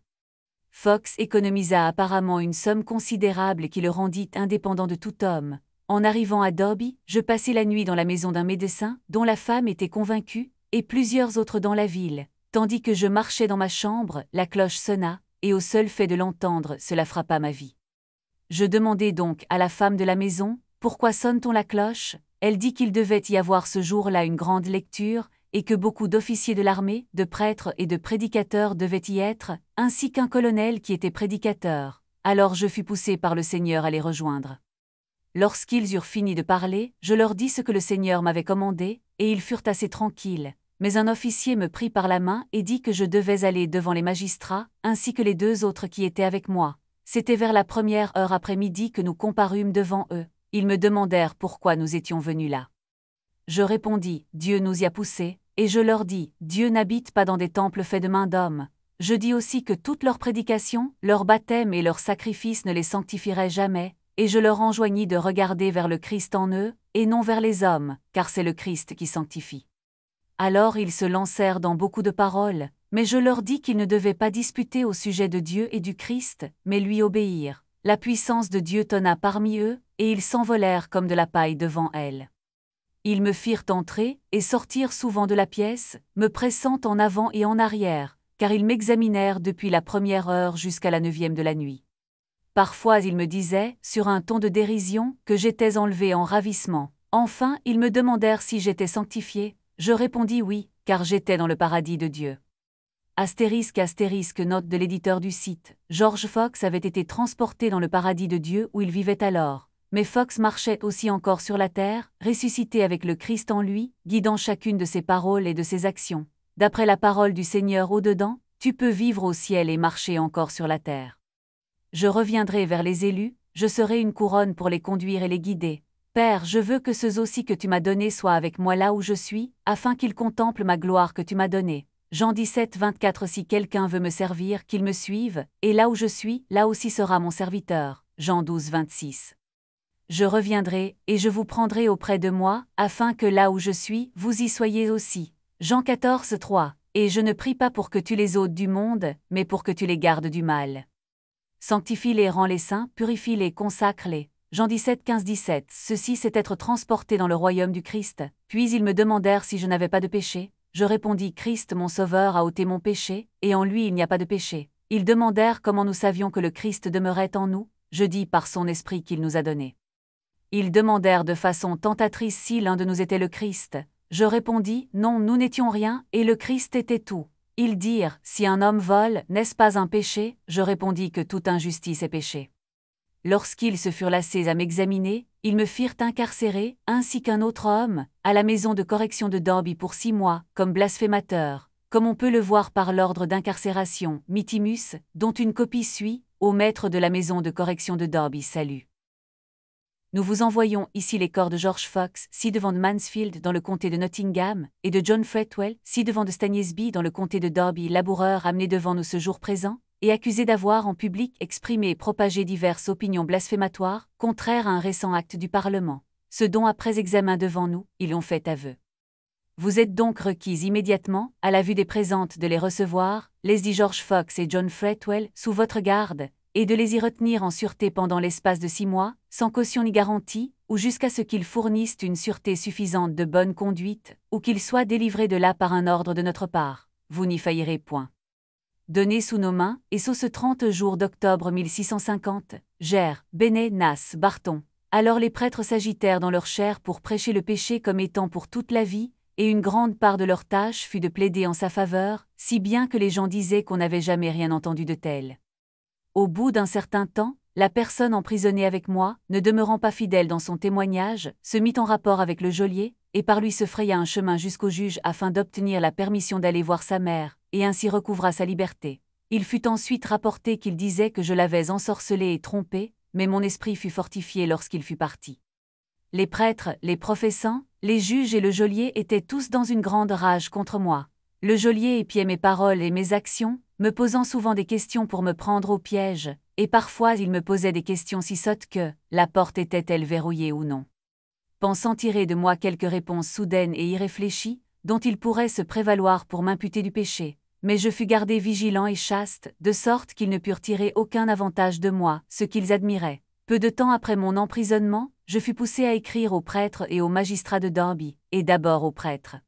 Fox économisa apparemment une somme considérable qui le rendit indépendant de tout homme. En arrivant à Derby, je passai la nuit dans la maison d'un médecin, dont la femme était convaincue, et plusieurs autres dans la ville. Tandis que je marchais dans ma chambre, la cloche sonna, et au seul fait de l'entendre, cela frappa ma vie. Je demandai donc à la femme de la maison, « Pourquoi sonne-t-on la cloche ?» Elle dit qu'il devait y avoir ce jour-là une grande lecture, et que beaucoup d'officiers de l'armée, de prêtres et de prédicateurs devaient y être, ainsi qu'un colonel qui était prédicateur. Alors je fus poussé par le Seigneur à les rejoindre. Lorsqu'ils eurent fini de parler, je leur dis ce que le Seigneur m'avait commandé, et ils furent assez tranquilles. Mais un officier me prit par la main et dit que je devais aller devant les magistrats, ainsi que les deux autres qui étaient avec moi. C'était vers la première heure après-midi que nous comparûmes devant eux. Ils me demandèrent pourquoi nous étions venus là. Je répondis, Dieu nous y a poussés, et je leur dis, Dieu n'habite pas dans des temples faits de mains d'hommes. Je dis aussi que toute leur prédication, leur baptême et leur sacrifice ne les sanctifieraient jamais, et je leur enjoignis de regarder vers le Christ en eux, et non vers les hommes, car c'est le Christ qui sanctifie. Alors ils se lancèrent dans beaucoup de paroles, mais je leur dis qu'ils ne devaient pas disputer au sujet de Dieu et du Christ, mais lui obéir. La puissance de Dieu tonna parmi eux, et ils s'envolèrent comme de la paille devant elle. Ils me firent entrer, et sortir souvent de la pièce, me pressant en avant et en arrière, car ils m'examinèrent depuis la première heure jusqu'à la neuvième de la nuit. Parfois ils me disaient, sur un ton de dérision, que j'étais enlevé en ravissement. Enfin, ils me demandèrent si j'étais sanctifié. Je répondis oui, car j'étais dans le paradis de Dieu. Astérisque astérisque note de l'éditeur du site, George Fox avait été transporté dans le paradis de Dieu où il vivait alors. Mais Fox marchait aussi encore sur la terre, ressuscité avec le Christ en lui, guidant chacune de ses paroles et de ses actions. D'après la parole du Seigneur au-dedans, tu peux vivre au ciel et marcher encore sur la terre. Je reviendrai vers les élus, je serai une couronne pour les conduire et les guider. Père, je veux que ceux aussi que tu m'as donnés soient avec moi là où je suis, afin qu'ils contemplent ma gloire que tu m'as donnée. Jean dix-sept, vingt-quatre Si quelqu'un veut me servir, qu'il me suive, et là où je suis, là aussi sera mon serviteur. Jean douze, vingt-six. Je reviendrai, et je vous prendrai auprès de moi, afin que là où je suis, vous y soyez aussi. Jean quatorze, trois. Et je ne prie pas pour que tu les ôtes du monde, mais pour que tu les gardes du mal. Sanctifie-les, rends-les saints, purifie-les, consacre-les. Jean dix-sept, quinze, dix-sept. Ceci c'est être transporté dans le royaume du Christ. Puis ils me demandèrent si je n'avais pas de péché. Je répondis, Christ mon Sauveur a ôté mon péché, et en lui il n'y a pas de péché. Ils demandèrent comment nous savions que le Christ demeurait en nous. Je dis par son esprit qu'il nous a donné. Ils demandèrent de façon tentatrice si l'un de nous était le Christ. Je répondis, non, nous n'étions rien, et le Christ était tout. Ils dirent, si un homme vole, n'est-ce pas un péché? Je répondis que toute injustice est péché. Lorsqu'ils se furent lassés à m'examiner, ils me firent incarcérer, ainsi qu'un autre homme, à la maison de correction de Derby pour six mois, comme blasphémateur, comme on peut le voir par l'ordre d'incarcération, Mitimus, dont une copie suit, au maître de la maison de correction de Derby salut. Nous vous envoyons ici les corps de George Fox, ci-devant de Mansfield dans le comté de Nottingham, et de John Fretwell, ci-devant de Stagnesby dans le comté de Derby, laboureurs amenés devant nous ce jour présent, et accusés d'avoir en public exprimé et propagé diverses opinions blasphématoires, contraires à un récent acte du Parlement. Ce dont après examen devant nous, ils ont fait aveu. Vous êtes donc requis immédiatement, à la vue des présentes de les recevoir, les dit George Fox et John Fretwell, sous votre garde, et de les y retenir en sûreté pendant l'espace de six mois, sans caution ni garantie, ou jusqu'à ce qu'ils fournissent une sûreté suffisante de bonne conduite, ou qu'ils soient délivrés de là par un ordre de notre part. Vous n'y faillirez point. Donné sous nos mains, et sous ce trente jours d'octobre mille six cent cinquante, Gers, Benet, Nas, Barton. Alors les prêtres s'agitèrent dans leur chair pour prêcher le péché comme étant pour toute la vie, et une grande part de leur tâche fut de plaider en sa faveur, si bien que les gens disaient qu'on n'avait jamais rien entendu de tel. Au bout d'un certain temps, la personne emprisonnée avec moi, ne demeurant pas fidèle dans son témoignage, se mit en rapport avec le geôlier, et par lui se fraya un chemin jusqu'au juge afin d'obtenir la permission d'aller voir sa mère, et ainsi recouvra sa liberté. Il fut ensuite rapporté qu'il disait que je l'avais ensorcelé et trompé, mais mon esprit fut fortifié lorsqu'il fut parti. Les prêtres, les professants, les juges et le geôlier étaient tous dans une grande rage contre moi. Le geôlier épiait mes paroles et mes actions, me posant souvent des questions pour me prendre au piège, et parfois il me posait des questions si sottes que, la porte était-elle verrouillée ou non? Pensant tirer de moi quelques réponses soudaines et irréfléchies, dont il pourrait se prévaloir pour m'imputer du péché, mais je fus gardé vigilant et chaste, de sorte qu'ils ne purent tirer aucun avantage de moi, ce qu'ils admiraient. Peu de temps après mon emprisonnement, je fus poussé à écrire aux prêtres et aux magistrats de Derby, et d'abord aux prêtres.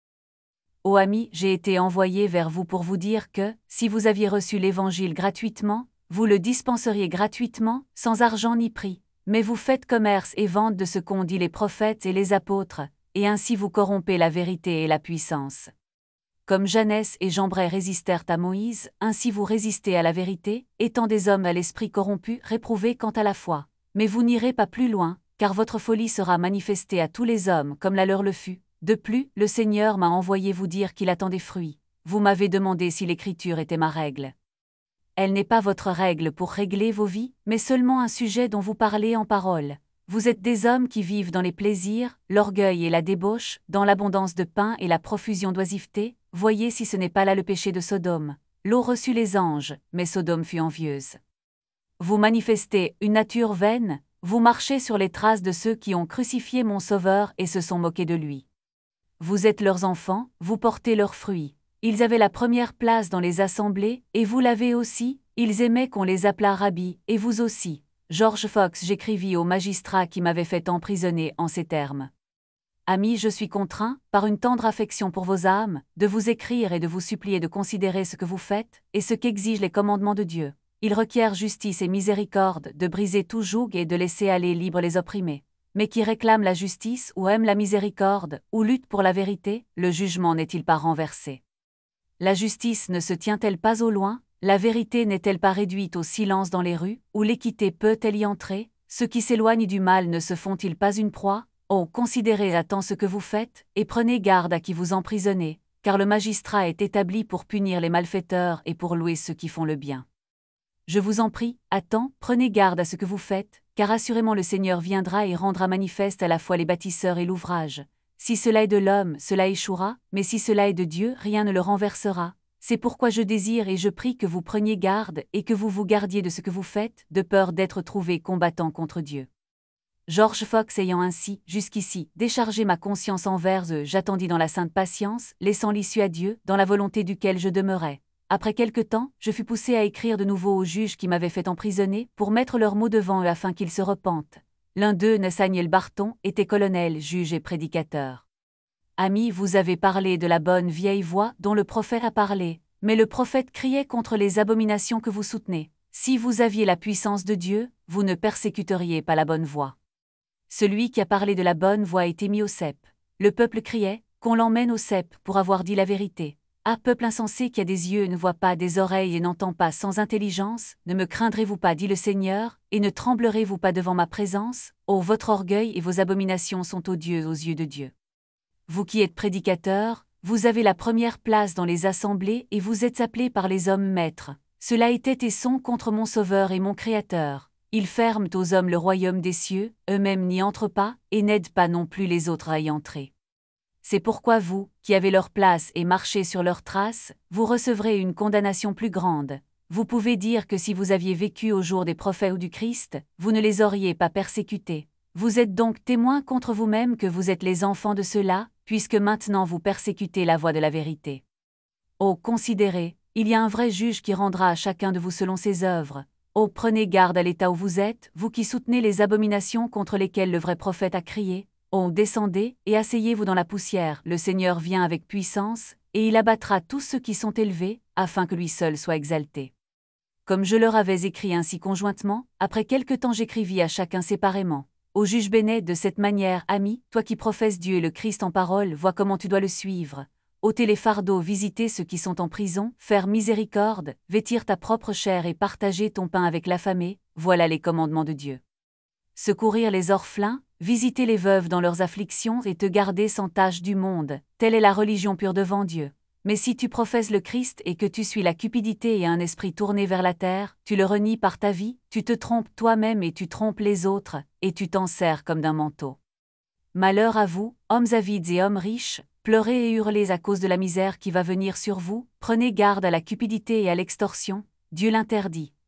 Ô amis, j'ai été envoyé vers vous pour vous dire que, si vous aviez reçu l'Évangile gratuitement, vous le dispenseriez gratuitement, sans argent ni prix, mais vous faites commerce et vente de ce qu'ont dit les prophètes et les apôtres, et ainsi vous corrompez la vérité et la puissance. Comme Janès et Jambres résistèrent à Moïse, ainsi vous résistez à la vérité, étant des hommes à l'esprit corrompu, réprouvés quant à la foi. Mais vous n'irez pas plus loin, car votre folie sera manifestée à tous les hommes comme la leur le fut. De plus, le Seigneur m'a envoyé vous dire qu'il attend des fruits. Vous m'avez demandé si l'Écriture était ma règle. Elle n'est pas votre règle pour régler vos vies, mais seulement un sujet dont vous parlez en parole. Vous êtes des hommes qui vivent dans les plaisirs, l'orgueil et la débauche, dans l'abondance de pain et la profusion d'oisiveté. Voyez si ce n'est pas là le péché de Sodome. L'eau reçut les anges, mais Sodome fut envieuse. Vous manifestez une nature vaine, vous marchez sur les traces de ceux qui ont crucifié mon Sauveur et se sont moqués de lui. Vous êtes leurs enfants, vous portez leurs fruits. Ils avaient la première place dans les assemblées, et vous l'avez aussi, ils aimaient qu'on les appelât Rabbi, et vous aussi. George Fox, j'écrivis au magistrat qui m'avait fait emprisonner en ces termes. Amis, je suis contraint, par une tendre affection pour vos âmes, de vous écrire et de vous supplier de considérer ce que vous faites, et ce qu'exigent les commandements de Dieu. Il requiert justice et miséricorde, de briser tout joug et de laisser aller libres les opprimés. Mais qui réclame la justice ou aime la miséricorde, ou lutte pour la vérité, le jugement n'est-il pas renversé? La justice ne se tient-elle pas au loin? La vérité n'est-elle pas réduite au silence dans les rues, ou l'équité peut-elle y entrer? Ceux qui s'éloignent du mal ne se font-ils pas une proie? Oh, considérez à temps ce que vous faites, et prenez garde à qui vous emprisonnez, car le magistrat est établi pour punir les malfaiteurs et pour louer ceux qui font le bien. Je vous en prie, à temps, prenez garde à ce que vous faites, car assurément le Seigneur viendra et rendra manifeste à la fois les bâtisseurs et l'ouvrage. Si cela est de l'homme, cela échouera, mais si cela est de Dieu, rien ne le renversera. C'est pourquoi je désire et je prie que vous preniez garde et que vous vous gardiez de ce que vous faites, de peur d'être trouvé combattant contre Dieu. George Fox ayant ainsi, jusqu'ici, déchargé ma conscience envers eux, j'attendis dans la sainte patience, laissant l'issue à Dieu, dans la volonté duquel je demeurais. Après quelque temps, je fus poussé à écrire de nouveau aux juges qui m'avaient fait emprisonner, pour mettre leurs mots devant eux afin qu'ils se repentent. L'un d'eux, Nathaniel Barton, était colonel, juge et prédicateur. Amis, vous avez parlé de la bonne vieille voix dont le prophète a parlé, mais le prophète criait contre les abominations que vous soutenez. Si vous aviez la puissance de Dieu, vous ne persécuteriez pas la bonne voie. Celui qui a parlé de la bonne voie a été mis au cep. Le peuple criait, qu'on l'emmène au cep pour avoir dit la vérité. Ah, peuple insensé qui a des yeux et ne voit pas, des oreilles et n'entend pas, sans intelligence, ne me craindrez-vous pas, dit le Seigneur, et ne tremblerez-vous pas devant ma présence? Oh, votre orgueil et vos abominations sont odieux aux yeux de Dieu. Vous qui êtes prédicateurs, vous avez la première place dans les assemblées et vous êtes appelés par les hommes maîtres. Cela était et sont contre mon Sauveur et mon Créateur. Ils ferment aux hommes le royaume des cieux, eux-mêmes n'y entrent pas, et n'aident pas non plus les autres à y entrer. C'est pourquoi vous, qui avez leur place et marchez sur leurs traces, vous recevrez une condamnation plus grande. Vous pouvez dire que si vous aviez vécu au jour des prophètes ou du Christ, vous ne les auriez pas persécutés. Vous êtes donc témoins contre vous-même que vous êtes les enfants de ceux-là, puisque maintenant vous persécutez la voie de la vérité. Oh, considérez, il y a un vrai juge qui rendra à chacun de vous selon ses œuvres. Oh, prenez garde à l'état où vous êtes, vous qui soutenez les abominations contre lesquelles le vrai prophète a crié. Oh, descendez, et asseyez-vous dans la poussière, le Seigneur vient avec puissance, et il abattra tous ceux qui sont élevés, afin que lui seul soit exalté. Comme je leur avais écrit ainsi conjointement, après quelque temps j'écrivis à chacun séparément. Au juge Bénet de cette manière, ami, toi qui professes Dieu et le Christ en parole, vois comment tu dois le suivre. Ôter les fardeaux, visiter ceux qui sont en prison, faire miséricorde, vêtir ta propre chair et partager ton pain avec l'affamé, voilà les commandements de Dieu. Secourir les orphelins, visiter les veuves dans leurs afflictions et te garder sans tache du monde, telle est la religion pure devant Dieu. Mais si tu professes le Christ et que tu suis la cupidité et un esprit tourné vers la terre, tu le renies par ta vie, tu te trompes toi-même et tu trompes les autres, et tu t'en sers comme d'un manteau. Malheur à vous, hommes avides et hommes riches, pleurez et hurlez à cause de la misère qui va venir sur vous, prenez garde à la cupidité et à l'extorsion, Dieu l'interdit.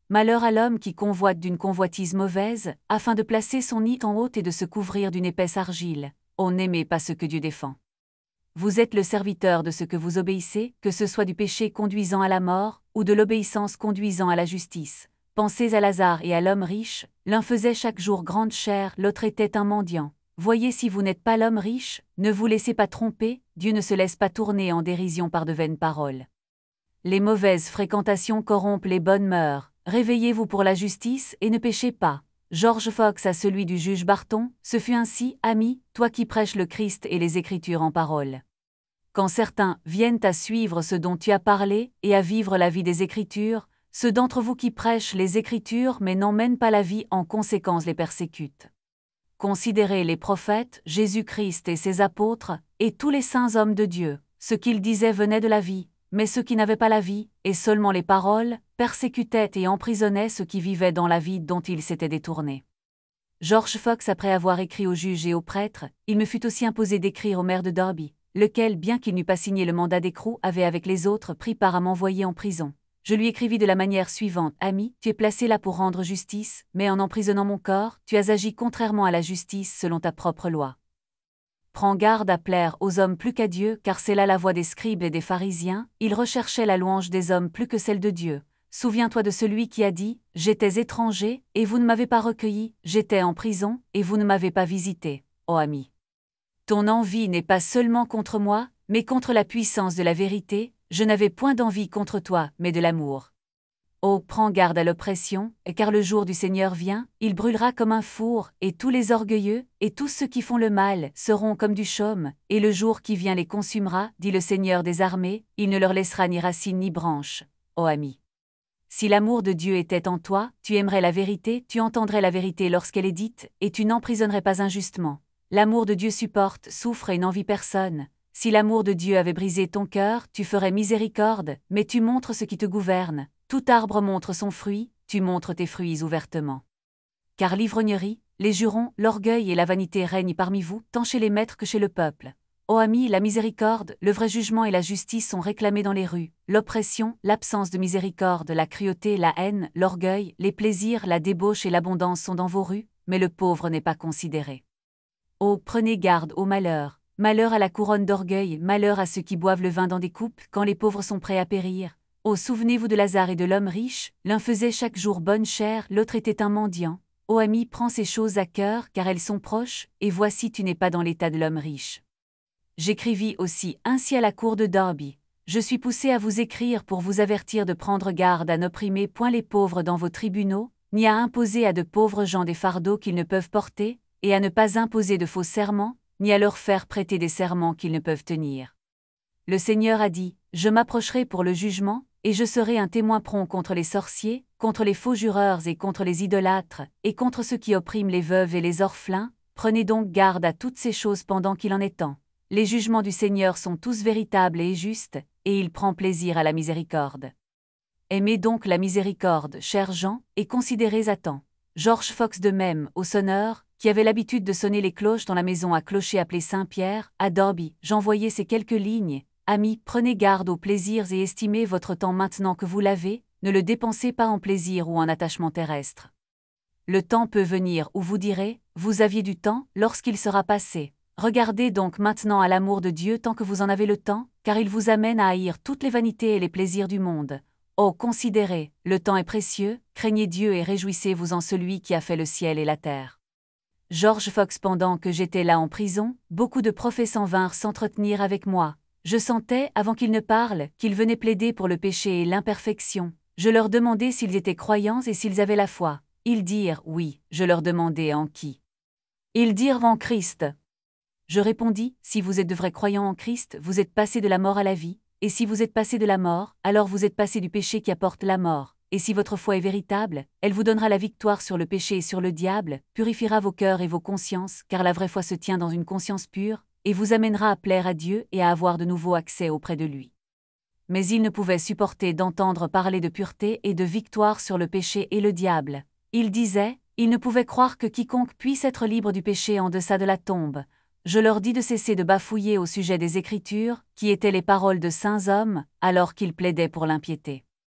Malheur à l'homme qui convoite d'une convoitise mauvaise, afin de placer son nid en haut et de se couvrir d'une épaisse argile. Oh, n'aimez pas ce que Dieu défend. Vous êtes le serviteur de ce que vous obéissez, que ce soit du péché conduisant à la mort, ou de l'obéissance conduisant à la justice. Pensez à Lazare et à l'homme riche, l'un faisait chaque jour grande chère, l'autre était un mendiant. Voyez si vous n'êtes pas l'homme riche, ne vous laissez pas tromper, Dieu ne se laisse pas tourner en dérision par de vaines paroles. Les mauvaises fréquentations corrompent les bonnes mœurs, réveillez-vous pour la justice et ne péchez pas. George Fox à celui du juge Barton, ce fut ainsi, ami, toi qui prêches le Christ et les Écritures en parole. Quand certains viennent à suivre ce dont tu as parlé et à vivre la vie des Écritures, ceux d'entre vous qui prêchent les Écritures mais n'en mènent pas la vie en conséquence les persécutent. Considérez les prophètes, Jésus-Christ et ses apôtres, et tous les saints hommes de Dieu, ce qu'ils disaient venait de la vie, mais ceux qui n'avaient pas la vie, et seulement les paroles, persécutaient et emprisonnaient ceux qui vivaient dans la vie dont ils s'étaient détournés. George Fox, après avoir écrit aux juges et aux prêtres, il me fut aussi imposé d'écrire au maire de Derby, lequel, bien qu'il n'eût pas signé le mandat d'écrou, avait avec les autres pris part à m'envoyer en prison. Je lui écrivis de la manière suivante: Ami, tu es placé là pour rendre justice, mais en emprisonnant mon corps, tu as agi contrairement à la justice selon ta propre loi. Prends garde à plaire aux hommes plus qu'à Dieu, car c'est là la voie des scribes et des pharisiens, ils recherchaient la louange des hommes plus que celle de Dieu. Souviens-toi de celui qui a dit: J'étais étranger, et vous ne m'avez pas recueilli, j'étais en prison, et vous ne m'avez pas visité. Ô ami! Ton envie n'est pas seulement contre moi, mais contre la puissance de la vérité, je n'avais point d'envie contre toi, mais de l'amour. Oh, prends garde à l'oppression, car le jour du Seigneur vient, il brûlera comme un four, et tous les orgueilleux, et tous ceux qui font le mal, seront comme du chaume, et le jour qui vient les consumera, dit le Seigneur des armées, il ne leur laissera ni racine ni branche. Ô ami! Si l'amour de Dieu était en toi, tu aimerais la vérité, tu entendrais la vérité lorsqu'elle est dite, et tu n'emprisonnerais pas injustement. L'amour de Dieu supporte, souffre et n'envie personne. Si l'amour de Dieu avait brisé ton cœur, tu ferais miséricorde, mais tu montres ce qui te gouverne. Tout arbre montre son fruit, tu montres tes fruits ouvertement. Car l'ivrognerie, les jurons, l'orgueil et la vanité règnent parmi vous, tant chez les maîtres que chez le peuple. Ô amis, la miséricorde, le vrai jugement et la justice sont réclamés dans les rues. L'oppression, l'absence de miséricorde, la cruauté, la haine, l'orgueil, les plaisirs, la débauche et l'abondance sont dans vos rues, mais le pauvre n'est pas considéré. Ô, prenez garde au malheur. Malheur à la couronne d'orgueil, malheur à ceux qui boivent le vin dans des coupes, quand les pauvres sont prêts à périr. Ô, souvenez-vous de Lazare et de l'homme riche, l'un faisait chaque jour bonne chère, l'autre était un mendiant. Ô ami, prends ces choses à cœur, car elles sont proches, et voici tu n'es pas dans l'état de l'homme riche. J'écrivis aussi ainsi à la cour de Derby. Je suis poussé à vous écrire pour vous avertir de prendre garde à n'opprimer point les pauvres dans vos tribunaux, ni à imposer à de pauvres gens des fardeaux qu'ils ne peuvent porter, et à ne pas imposer de faux serments, ni à leur faire prêter des serments qu'ils ne peuvent tenir. Le Seigneur a dit: Je m'approcherai pour le jugement, et je serai un témoin prompt contre les sorciers, contre les faux jureurs et contre les idolâtres, et contre ceux qui oppriment les veuves et les orphelins. Prenez donc garde à toutes ces choses pendant qu'il en est temps. Les jugements du Seigneur sont tous véritables et justes, et il prend plaisir à la miséricorde. Aimez donc la miséricorde, chers gens, et considérez à temps. George Fox de même, au sonneur, qui avait l'habitude de sonner les cloches dans la maison à clocher appelée Saint-Pierre, à Derby, j'envoyais ces quelques lignes. Amis, prenez garde aux plaisirs et estimez votre temps maintenant que vous l'avez, ne le dépensez pas en plaisir ou en attachement terrestre. Le temps peut venir où vous direz: Vous aviez du temps, lorsqu'il sera passé. Regardez donc maintenant à l'amour de Dieu tant que vous en avez le temps, car il vous amène à haïr toutes les vanités et les plaisirs du monde. Oh, considérez, le temps est précieux, craignez Dieu et réjouissez-vous en celui qui a fait le ciel et la terre. George Fox. Pendant que j'étais là en prison, beaucoup de professants vinrent s'entretenir avec moi. Je sentais, avant qu'ils ne parlent, qu'ils venaient plaider pour le péché et l'imperfection. Je leur demandai s'ils étaient croyants et s'ils avaient la foi. Ils dirent oui. Je leur demandai en qui. Ils dirent en Christ. Je répondis: Si vous êtes de vrais croyants en Christ, vous êtes passés de la mort à la vie, et si vous êtes passés de la mort, alors vous êtes passés du péché qui apporte la mort. Et si votre foi est véritable, elle vous donnera la victoire sur le péché et sur le diable, purifiera vos cœurs et vos consciences, car la vraie foi se tient dans une conscience pure, et vous amènera à plaire à Dieu et à avoir de nouveau accès auprès de lui. Mais ils ne pouvaient supporter d'entendre parler de pureté et de victoire sur le péché et le diable. Ils disaient: Ils ne pouvaient croire que quiconque puisse être libre du péché en deçà de la tombe. Je leur dis de cesser de bafouiller au sujet des Écritures, qui étaient les paroles de saints hommes, alors qu'ils plaidaient pour l'impiété.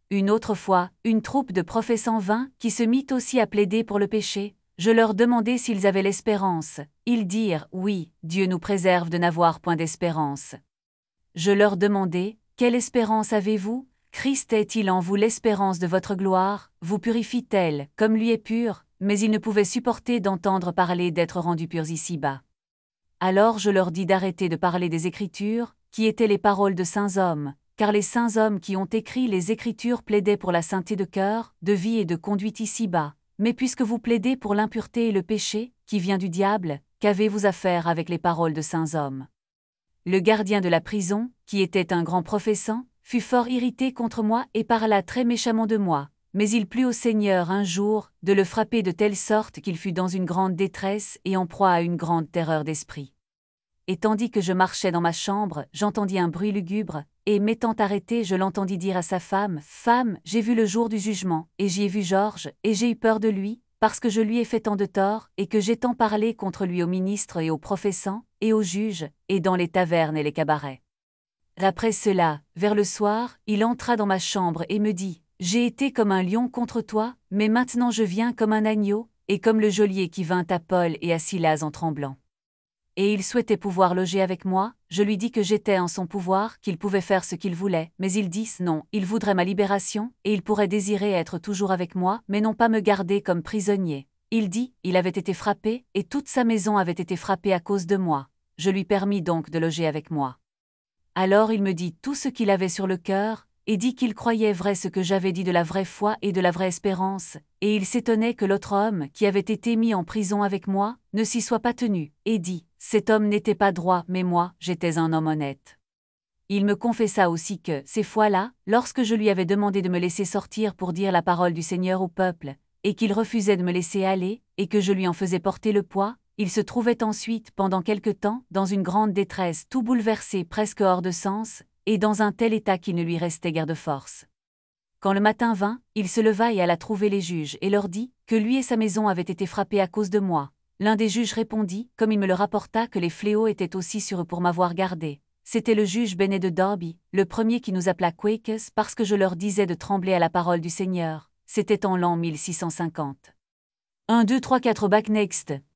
Une autre fois, une troupe de professants vint, qui se mit aussi à plaider pour le péché. Je leur demandai s'ils avaient l'espérance. Ils dirent, oui, Dieu nous préserve de n'avoir point d'espérance. Je leur demandai, quelle espérance avez-vous? Christ est-il en vous l'espérance de votre gloire? Vous purifie-t-elle, comme lui est pur? Mais ils ne pouvaient supporter d'entendre parler d'être rendus purs ici-bas. Alors je leur dis d'arrêter de parler des Écritures, qui étaient les paroles de saints hommes, car les saints hommes qui ont écrit les Écritures plaidaient pour la sainteté de cœur, de vie et de conduite ici-bas. Mais puisque vous plaidez pour l'impureté et le péché, qui vient du diable, qu'avez-vous à faire avec les paroles de saints hommes? Le gardien de la prison, qui était un grand professant, fut fort irrité contre moi et parla très méchamment de moi. Mais il plut au Seigneur un jour de le frapper de telle sorte qu'il fut dans une grande détresse et en proie à une grande terreur d'esprit. Et tandis que je marchais dans ma chambre, j'entendis un bruit lugubre, et m'étant arrêté, je l'entendis dire à sa femme, « Femme, j'ai vu le jour du jugement, et j'y ai vu Georges, et j'ai eu peur de lui, parce que je lui ai fait tant de tort, et que j'ai tant parlé contre lui aux ministres et aux professants, et aux juges, et dans les tavernes et les cabarets. » Après cela, vers le soir, il entra dans ma chambre et me dit, « J'ai été comme un lion contre toi, mais maintenant je viens comme un agneau, et comme le geôlier qui vint à Paul et à Silas en tremblant. » Et il souhaitait pouvoir loger avec moi, je lui dis que j'étais en son pouvoir, qu'il pouvait faire ce qu'il voulait, mais ils disent non, il voudrait ma libération, et il pourrait désirer être toujours avec moi, mais non pas me garder comme prisonnier. Il dit, il avait été frappé, et toute sa maison avait été frappée à cause de moi. Je lui permis donc de loger avec moi. Alors il me dit tout ce qu'il avait sur le cœur, et dit qu'il croyait vrai ce que j'avais dit de la vraie foi et de la vraie espérance, et il s'étonnait que l'autre homme, qui avait été mis en prison avec moi, ne s'y soit pas tenu, et dit, cet homme n'était pas droit, mais moi, j'étais un homme honnête. Il me confessa aussi que, ces fois-là, lorsque je lui avais demandé de me laisser sortir pour dire la parole du Seigneur au peuple, et qu'il refusait de me laisser aller, et que je lui en faisais porter le poids, il se trouvait ensuite, pendant quelque temps, dans une grande détresse, tout bouleversé, presque hors de sens, et dans un tel état qu'il ne lui restait guère de force. Quand le matin vint, il se leva et alla trouver les juges, et leur dit que lui et sa maison avaient été frappés à cause de moi. L'un des juges répondit, comme il me le rapporta, que les fléaux étaient aussi sur eux pour m'avoir gardé. C'était le juge Benet de Derby, le premier qui nous appela Quakers parce que je leur disais de trembler à la parole du Seigneur. C'était en l'an mille six cent cinquante. un, deux, trois, quatre back next.